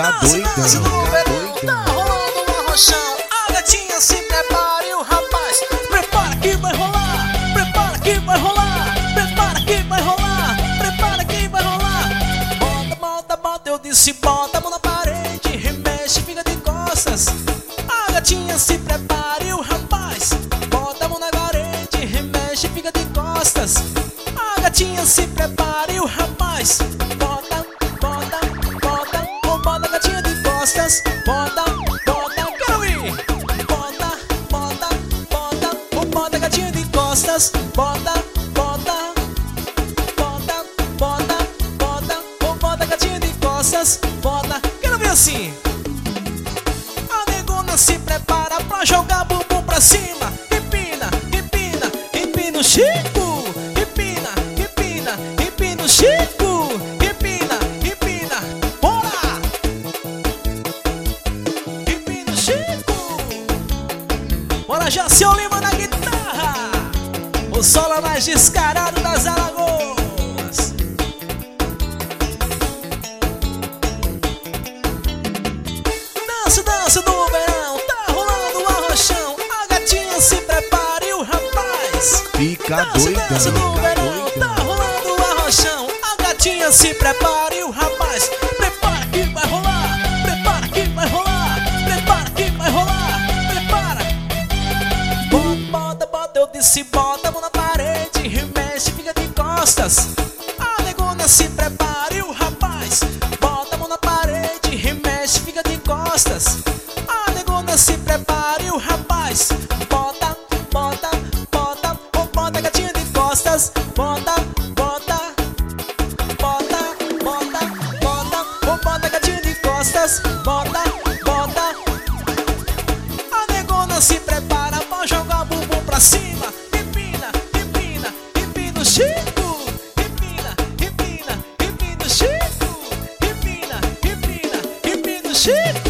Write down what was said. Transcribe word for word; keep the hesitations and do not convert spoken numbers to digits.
doidão, dança no verão, doidão. tá rolando um arrochão. A gatinha se prepara e o rapaz prepara que vai rolar, prepara que vai rolar, prepara que vai rolar, prepara que vai rolar. Bota, bota, bota, eu disse bota a mão na parede, remexe, fica de costas. A gatinha se prepara e o rapaz bota a mão na parede, remexe, fica de costas. A gatinha se prepara e o rapaz bota, bota, bota, oh, bota a gatinha de costas. Bota, bota, quero ir. Bota, bota, bota, oh, bota a gatinha de costas. Bota, bota, bota, bota, bota, oh, bota a gatinha de costas. Bota, quero ver assim. A negona se prepara pra jogar bumbum pra cima. Empina, empina, empina o Chico. Empina, empina, empina o Chico. Empina, empina, bora! Empina o Chico. Bora, Jaciel Lima na guitarra. O solo mais descarado das Alagoas. Dança, dança do verão, tá rolando um arrochão. A gatinha se prepara e o rapaz Fica dança, doidão, dança do fica verão, doidão. tá rolando um arrochão. A gatinha se prepara e o rapaz prepara que vai rolar, prepara que vai rolar, prepara que vai rolar, prepara. Bota, bota, bota, eu disse bota a mão na parede, remexe, fica de costas. A negona se prepara e o rapaz bota a mão na parede, remexe, fica de costas. A negona se prepara e o rapaz bota, bota, bota, oh, bota a gatinha de costas. Bota, bota, bota, bota, bota, oh, bota a gatinha de costas. Bota, bota. A negona se prepara pra jogar bumbum pra cima. Empina, empina, empina o Chico. Empina, empina, empina o Chico. Empina, empina, empina o Chico.